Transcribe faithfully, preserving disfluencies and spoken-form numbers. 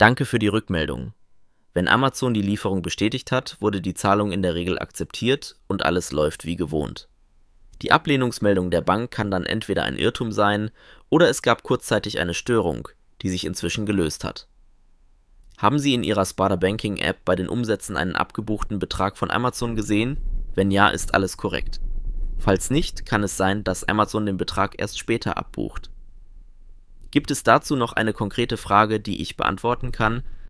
Danke für die Rückmeldung. Wenn Amazon die Lieferung bestätigt hat, wurde die Zahlung in der Regel akzeptiert und alles läuft wie gewohnt. Die Ablehnungsmeldung der Bank kann dann entweder ein Irrtum sein oder es gab kurzzeitig eine Störung, die sich inzwischen gelöst hat. Haben Sie in Ihrer Sparda Banking App bei den Umsätzen einen abgebuchten Betrag von Amazon gesehen? Wenn ja, ist alles korrekt. Falls nicht, kann es sein, dass Amazon den Betrag erst später abbucht. Gibt es dazu noch eine konkrete Frage, die ich beantworten kann,